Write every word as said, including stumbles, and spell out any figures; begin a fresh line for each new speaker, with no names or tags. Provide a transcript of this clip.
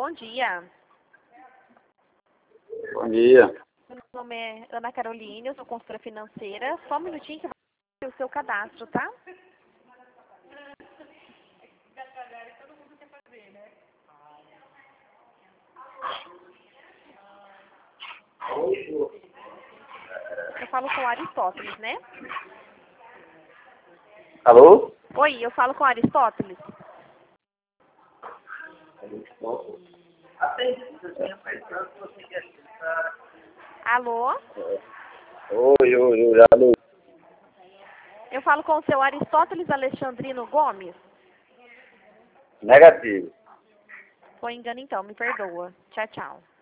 bom dia.
Bom dia.
Meu nome é Ana Caroline, eu sou consultora financeira. Só um minutinho que eu vou fazer o seu cadastro, tá? Eu falo com Aristóteles, né?
Alô?
Oi, eu falo com Aristóteles. Alô?
Oi, oi, oi, alô.
Eu falo com o seu Aristóteles Alexandrino Gomes.
Negativo.
Foi engano então, me perdoa. Tchau, tchau.